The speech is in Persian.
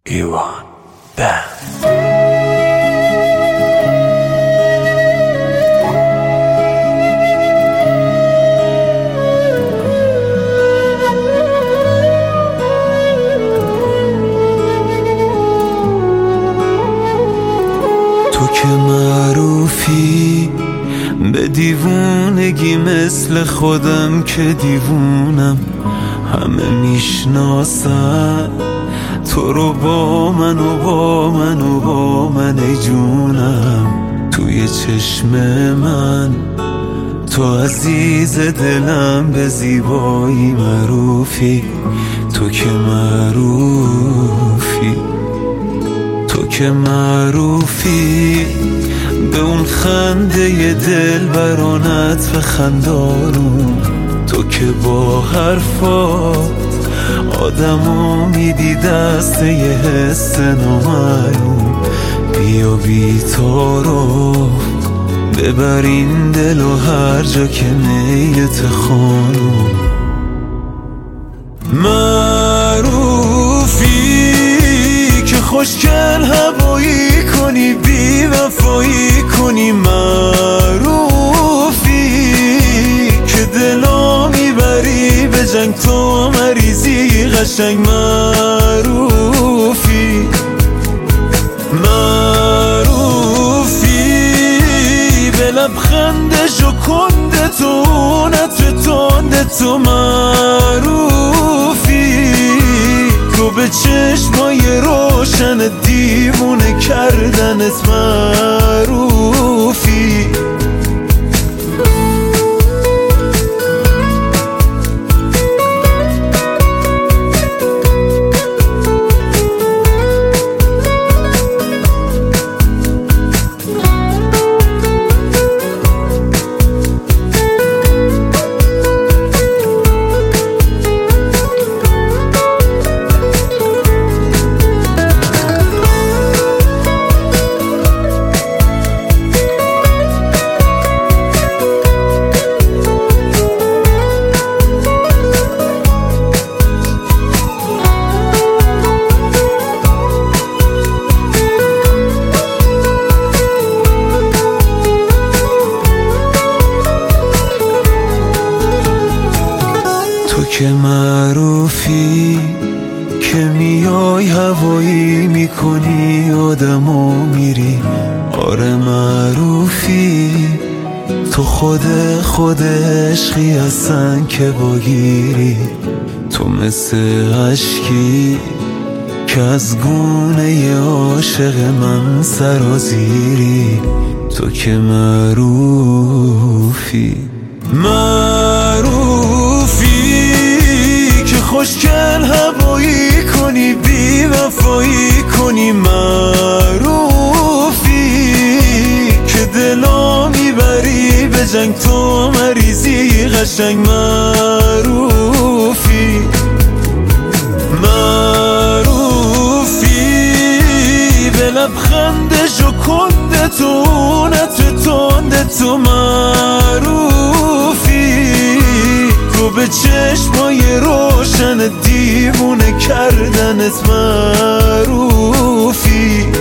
ایوان بند. تو که معروفی به دیوونگی مثل خودم که دیوونم، همه میشناسن تو رو با من و با من و با من ای جونم. توی چشم من تو عزیز دلم، به زیبایی معروفی. تو که معروفی، تو که معروفی به اون خنده دل برانت و خندانون. تو که با حرفات آدمو میدی دست یه حس نامعلوم. بیا بی تعارف ببر این دل و هر جا که میلت خانم. معروفی که خوشگل هوایی کنی، بی وفایی کنی. معروفی که دلا میبری به جنگ، تو مریضی قشنگ. معروفی، معروفی به لبخند ژوکنده تو، نت تنده تو. معروفی تو به چشمای روشن دیوونه کردنت. معروفی که معروفی که میای هوایی میکنی آدمو میری. آره معروفی تو خود عشقی هستن که باگیری. تو مثل عشقی که از گونه عاشق من سرازیری. تو که معروفی، معروفی خوشگل هوایی کنی، بی وفایی کنی. معروفی که دلا میبری به جنگ، تو مریضی قشنگ. معروفی، معروفی به لبخند ژوکنده تو، نت تنده تو. معروفی تو به چشمای روشن دیوونه کردنت. معروفی